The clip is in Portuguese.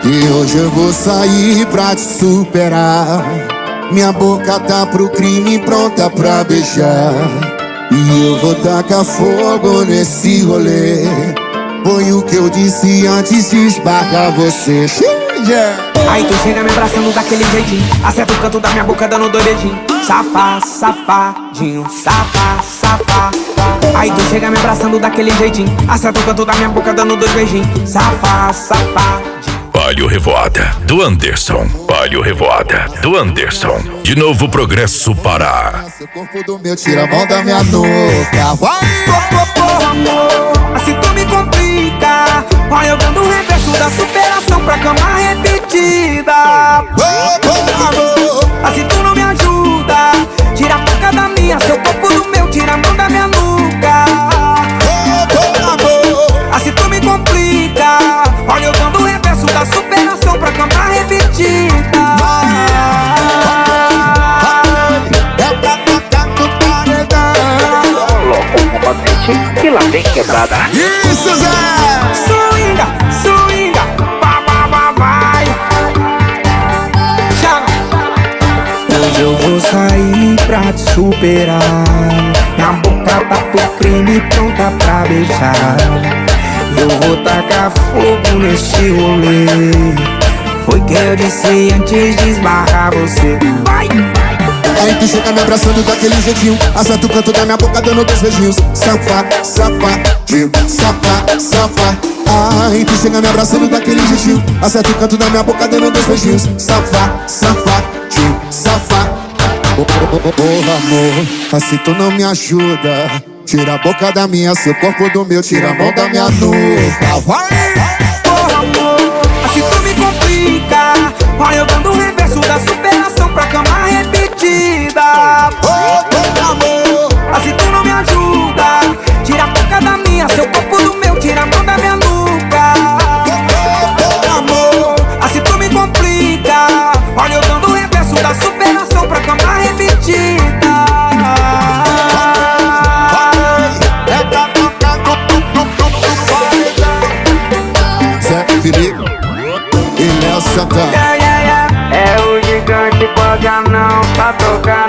E hoje eu vou sair pra te superar. Minha boca tá pro crime, pronta pra beijar. E eu vou tacar fogo nesse rolê. Foi o que eu disse antes de esbarrar você. Aí tu chega me abraçando daquele jeitinho, acerta o canto da minha boca dando dois beijinhos. Safá, safadinho, safá, safá. Aí tu chega me abraçando daquele jeitinho, acerta o canto da minha boca dando dois beijinhos. Safá, safadinho. Palio Revoada, do Anderson. Palio Revoada, do Anderson. De Novo Progresso para... Seu corpo do meu tira a mão da minha nuca. Vai! Amor, assim tu me complica. Vai eu dando o reverso da superação pra cama repetida. Amor, assim tu não me ajuda. Tira a boca da minha, seu corpo do meu, tira a mão da minha nuca. amor, assim tu me complica. Olha eu dando o reverso da superação pra cama repetida. é pra tocar no paredão. Coloca o potente que lá vem quebrada. Isso, Zé! Swinga, swinga, vai. Chama. Hoje eu vou sair pra te superar. Minha boca tá pro crime, pronta pra beijar. Eu vou tacar fogo nesse rolê. Foi que eu disse antes de esbarrar você. Vai! Aí tu chega me abraçando daquele jeitinho, acerta o canto da minha boca dando dois beijinhos. Safá, safadinho, safá, safá. Aí tu chega me abraçando daquele jeitinho, acerta o canto da minha boca dando dois beijinhos. Safá, safadinho, safá. Amor, assim tu não me ajuda. Tira a boca da minha, seu corpo do meu, tira a mão da minha nuca. Vai! Amor, assim tu me complica. Vai eu dando o reverso da superação pra cama repetida. Amor, assim tu não me ajuda. Tira a boca da minha, seu corpo do meu, tira a mão da minha nuca. amor, assim tu me complica. Olha eu dando o reverso da superação pra cama repetida. é pra tocar no paredão. Zé Felipe e Léo Santana. Yeah, yeah, yeah. É o gigante, pode não pra tocar